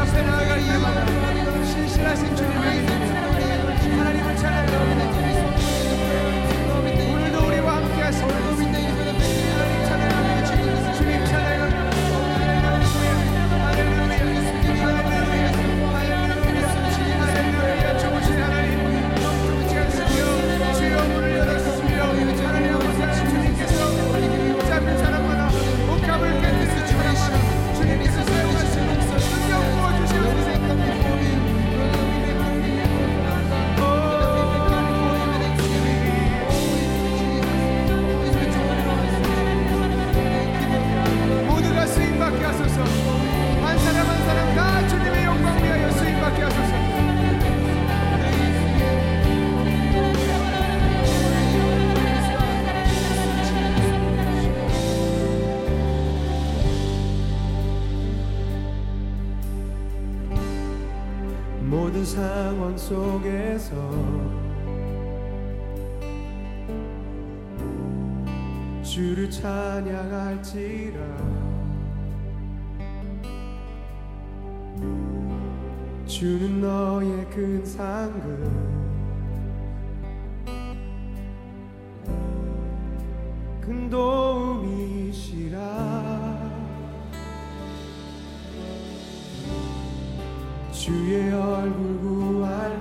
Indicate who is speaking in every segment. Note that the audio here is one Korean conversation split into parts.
Speaker 1: 앞에 나아갈 때마다 신실하신 주님의 은혜가 하나님을 찬양합니다. 오늘도 우리와 함께 하시는 하나님 찬양합니다. 주님 찬양합니다. 좋으신 하나님, 주여 문을 열어주시며 하나님 아버지 주님께서 짧은 사람마다 옷감을 깨뜨려 주시며 주님께서 사용하시는 능력 부어주시옵소서. 모두가 쓰임받게 하소서. 한 사람 한 사람 다 주님의 영광 위하여 쓰임받게 하소서.
Speaker 2: 모든 상황 속에서 주를 찬양할지라. 주는 너의 큰 상급 큰 도움이시라. 주의 얼굴 구할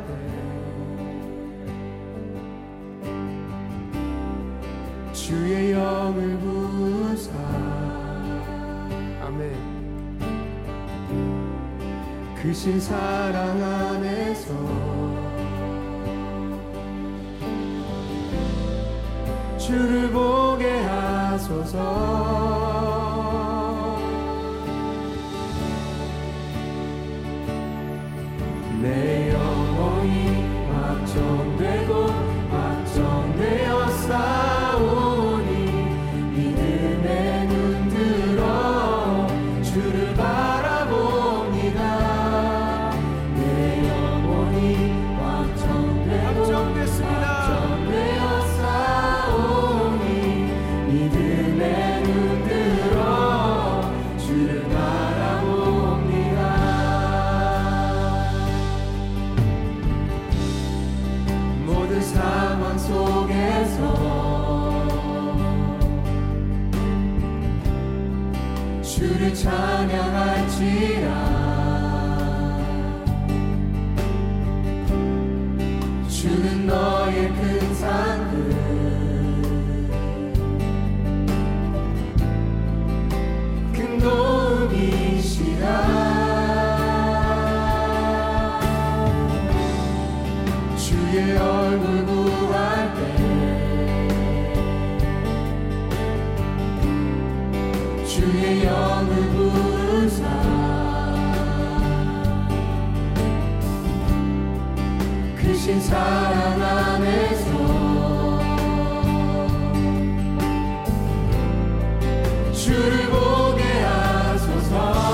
Speaker 2: 때 주의 영을 부으사. 아멘. 크신 사랑 안에서 주를 보게 하소서. 내 영혼이 확정되고 확정되어 싸우니 믿음에 눈 들어 주를 바라봅니다. 내 영혼이 확정됐습니다. 확정되어 싸우니 믿음에 눈 들어 주를 바라봅니다. 모든 상황 속에서 주를 찬양할지라. 주는 너의 큰 상급 큰 도움이시라. 주의 얼굴 구할 때 주의 영을 부으사. 크신 사랑 안에서 주를 보게 하소서.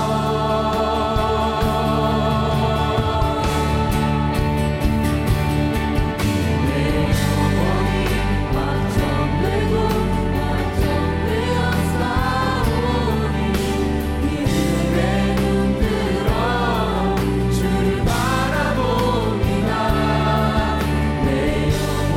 Speaker 2: 내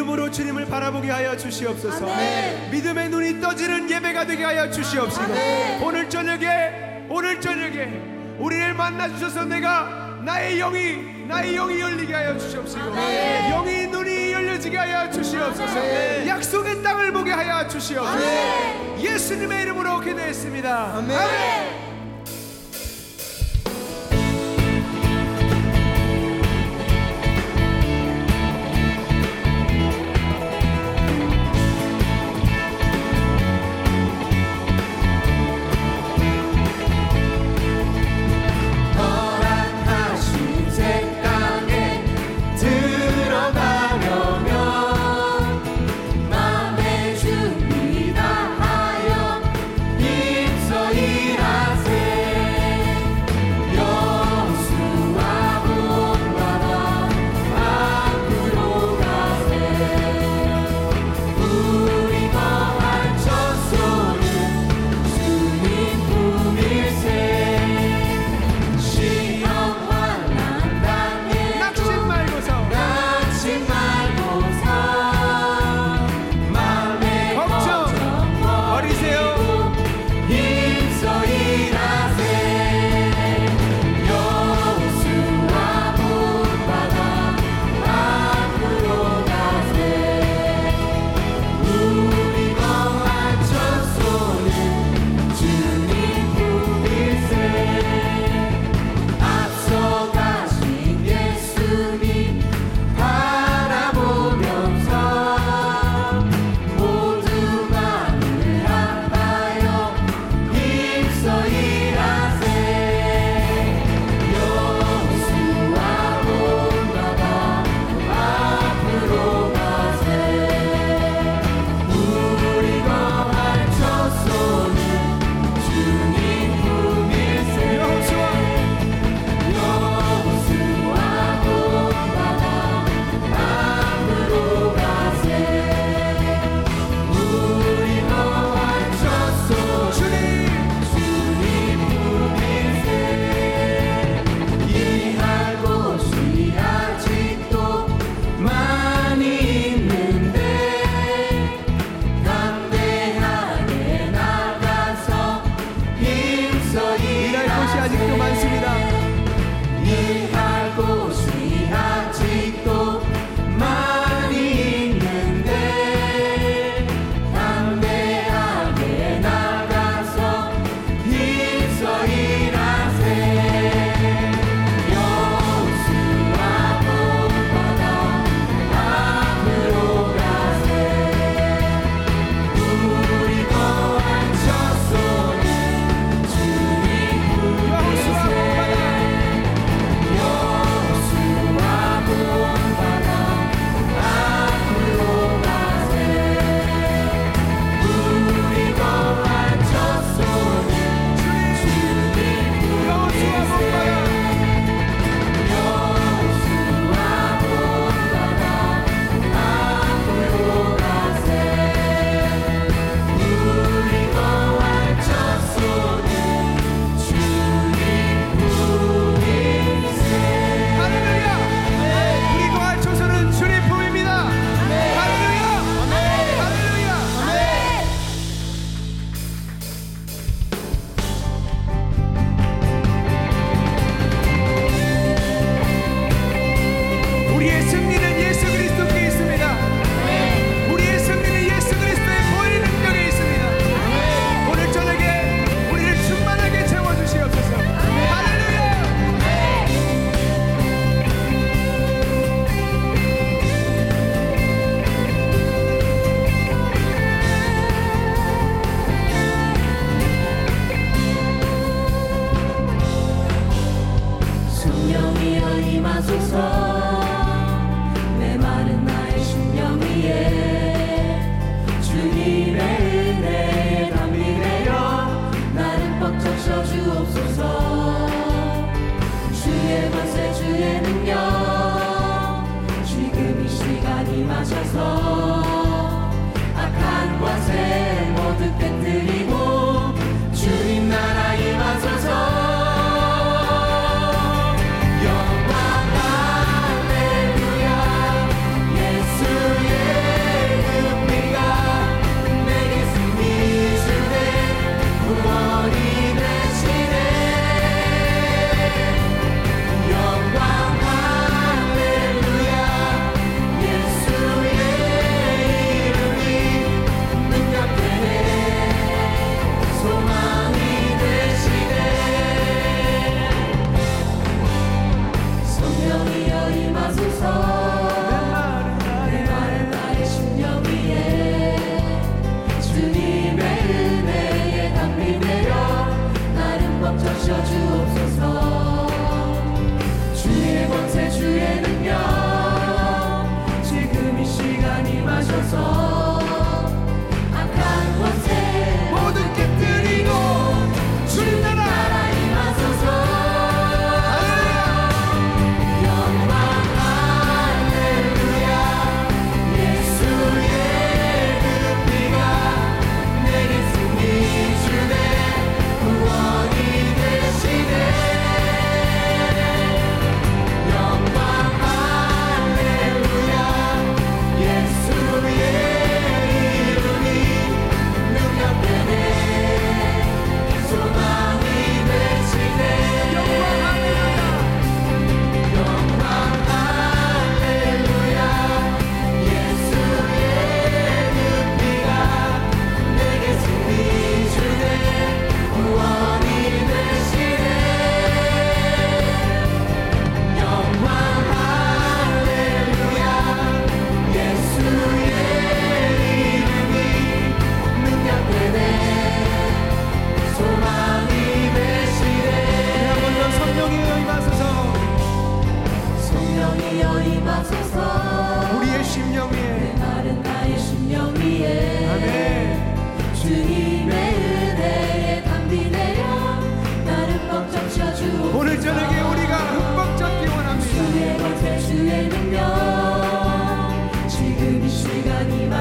Speaker 1: 믿음으로 주님을 바라보게 하여 주시옵소서.
Speaker 2: 아멘.
Speaker 1: 믿음의 눈이 떠지는 예배가 되게 하여 주시옵시고,
Speaker 2: 아멘.
Speaker 1: 오늘 저녁에 우리를 만나 주셔서 나의 영이 열리게 하여 주시옵시고,
Speaker 2: 아멘.
Speaker 1: 영의 눈이 열려지게 하여 주시옵소서.
Speaker 2: 아멘.
Speaker 1: 약속의 땅을 보게 하여 주시옵소서.
Speaker 2: 아멘.
Speaker 1: 예수님의 이름으로 기도했습니다.
Speaker 2: 아멘.
Speaker 1: 아멘.
Speaker 2: 맘의 준비 다하여 입서 일하세.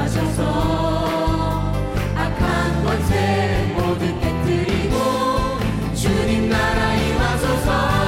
Speaker 2: 하셔서 악한 권세 모두 깨뜨리고 주님 나라 임하소서.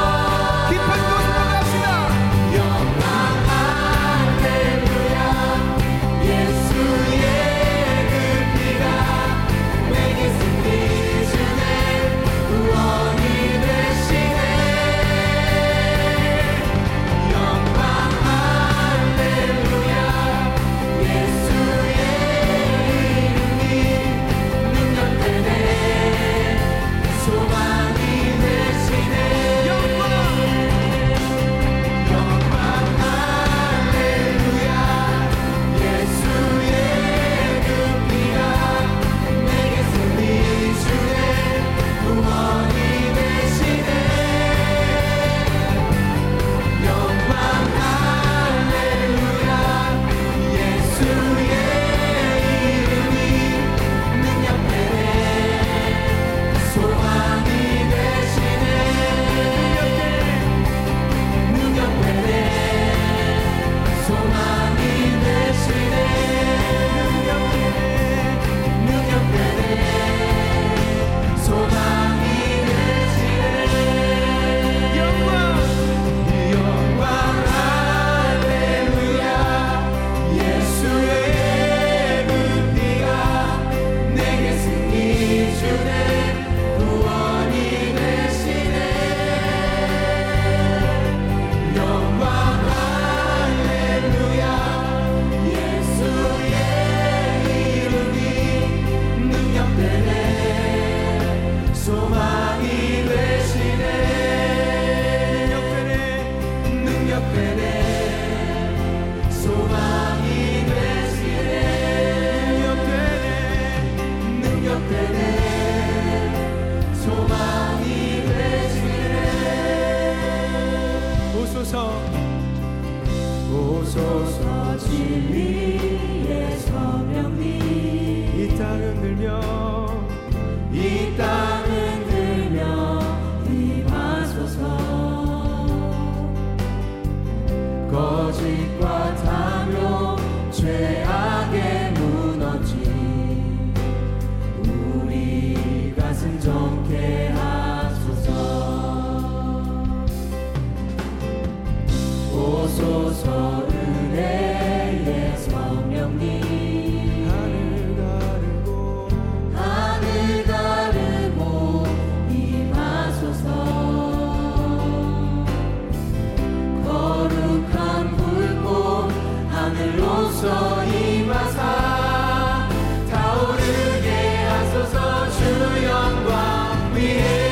Speaker 2: 오소서 진리의 성령님 이 땅 흔들며 임하소서. 거짓과 탐욕 죄악에 무너진 우리 가슴 정케 하소서. 오소서 은혜의 성령님 하늘 가르고 임하소서. 거룩한 불꽃 하늘로서 임하사 타오르게 하소서. 주 영광 위에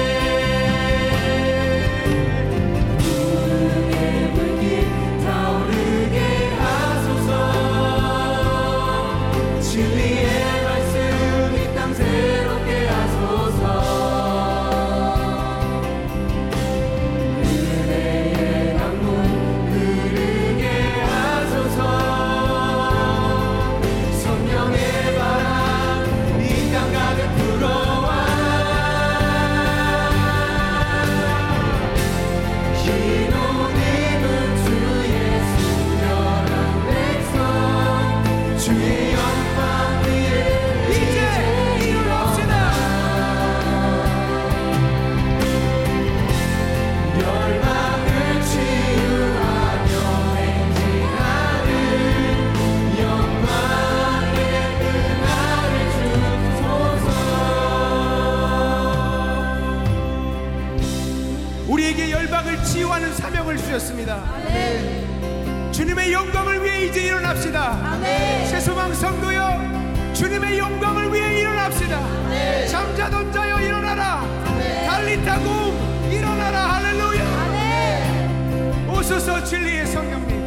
Speaker 1: 우리에게 열방을 치유하는 사명을 주셨습니다. 아멘. 주님의 영광을 위해 이제 일어납시다. 아멘. 새소망 성도여 주님의 영광을 위해 일어납시다. 아멘. 잠자던 자여 일어나라. 아멘. 달리타고 일어나라. 할렐루야. 아멘. 오소서 진리의 성령님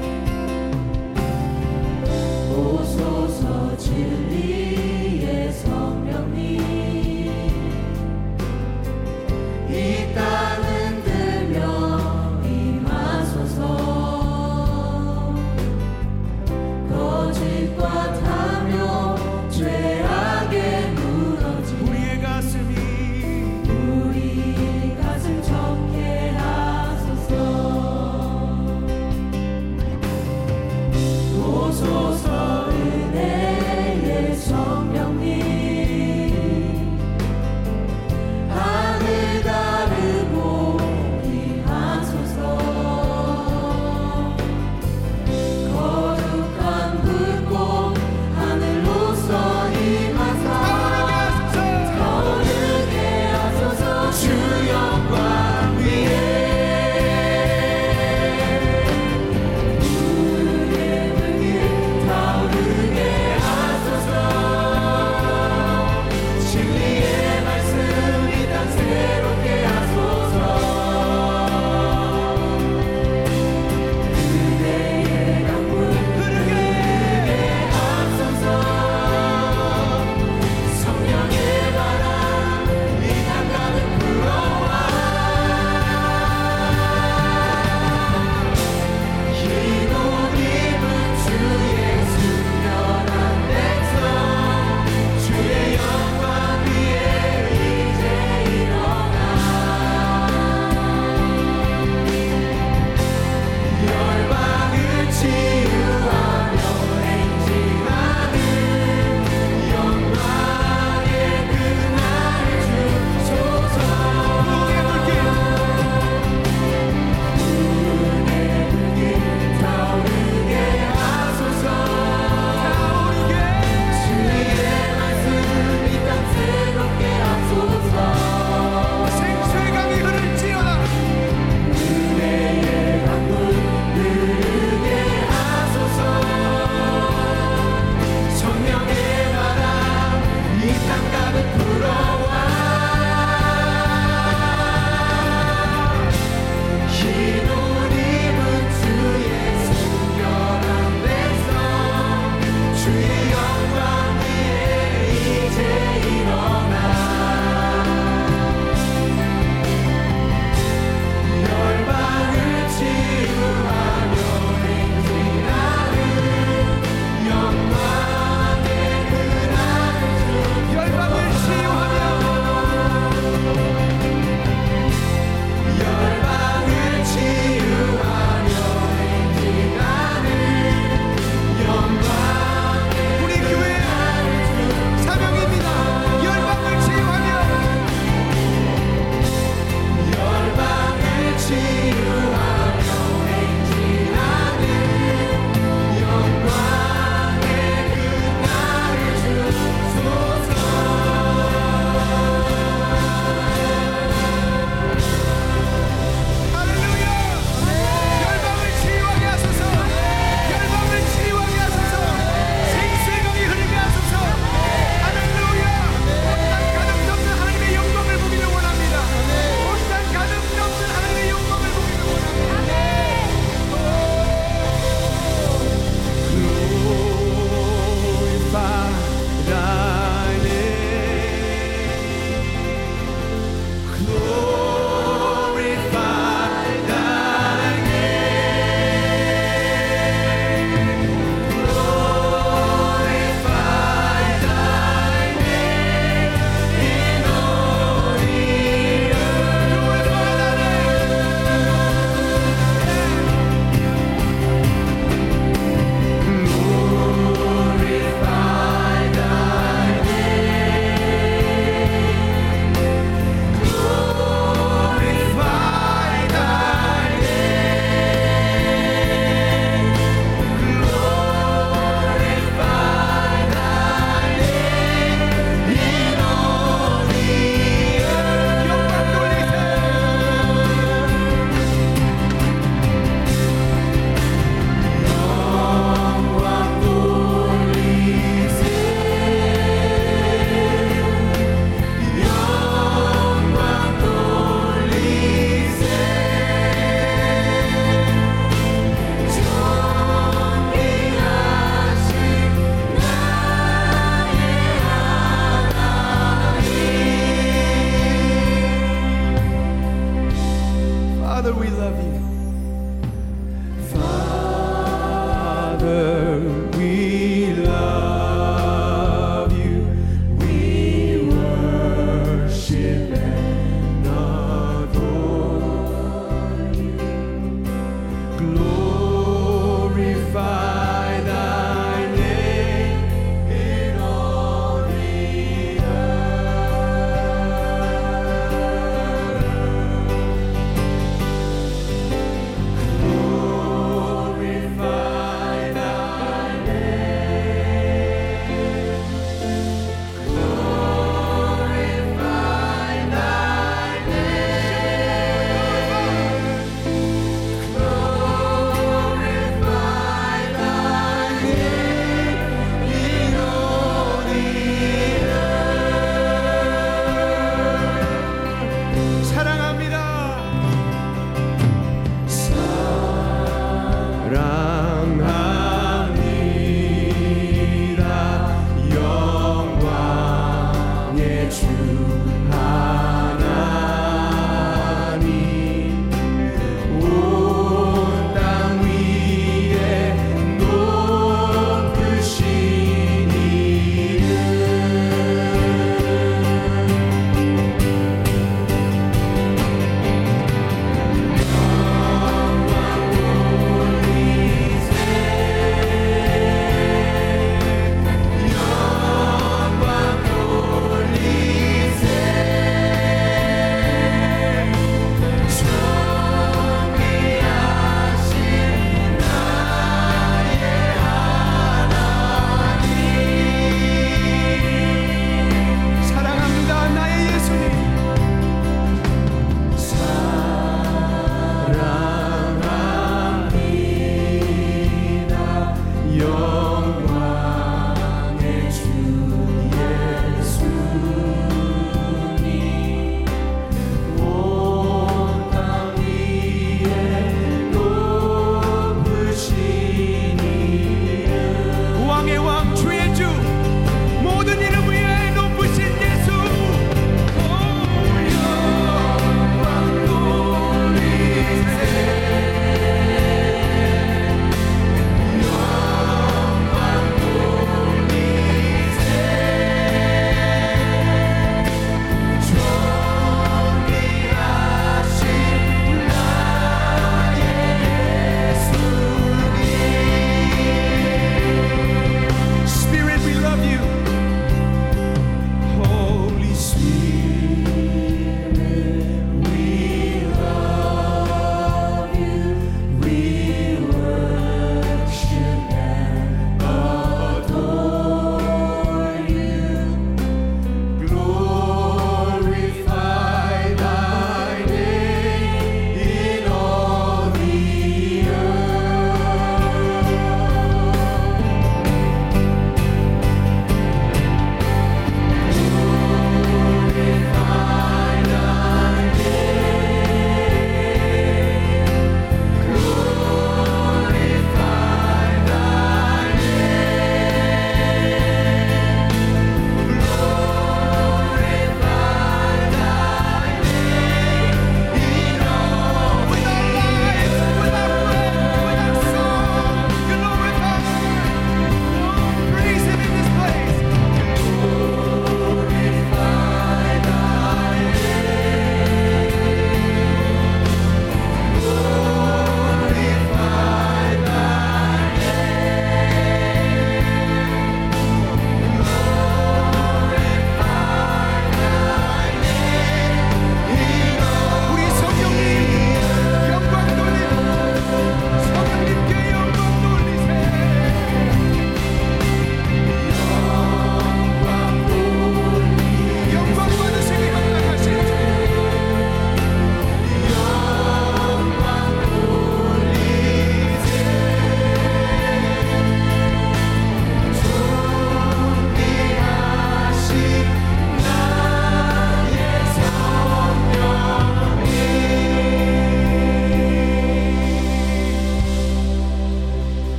Speaker 2: 오소서 진리의 성령님 이 땅은 거짓과 탐욕 죄악에 무너진 우리 가슴 정케 하소서. 오소서 은혜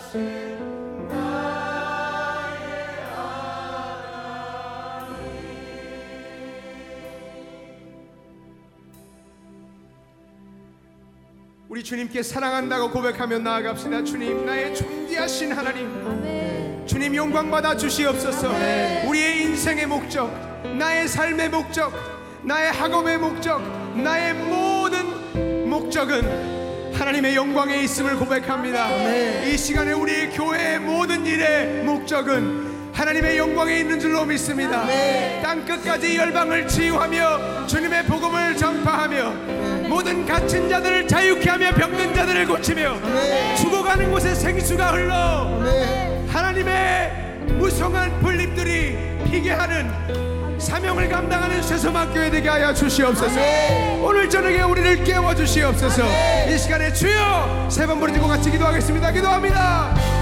Speaker 1: 우리 주님께 사랑한다고 고백하며 나아갑시다. 주님, 나의 존귀하신 하나님,
Speaker 2: 아멘.
Speaker 1: 주님 영광 받아 주시옵소서. 우리의 인생의 목적, 나의 삶의 목적, 나의 학업의 목적, 나의 모든 목적은 하나님의 영광에 있음을 고백합니다. 이 시간에 우리 교회의 모든 일의 목적은 하나님의 영광에 있는 줄로 믿습니다. 땅끝까지 열방을 치유하며 주님의 복음을 전파하며 모든 갇힌 자들을 자유케 하며 병든 자들을 고치며 죽어가는 곳에 생수가 흘러 하나님의 무성한 불립들이 피게 하는 사명을 감당하는 쇠소망교회 되게 하여 주시옵소서. 오늘 저녁에 우리를 깨워 주시옵소서. 이 시간에 주여 세 번 부르짖고 같이 기도하겠습니다. 기도합니다.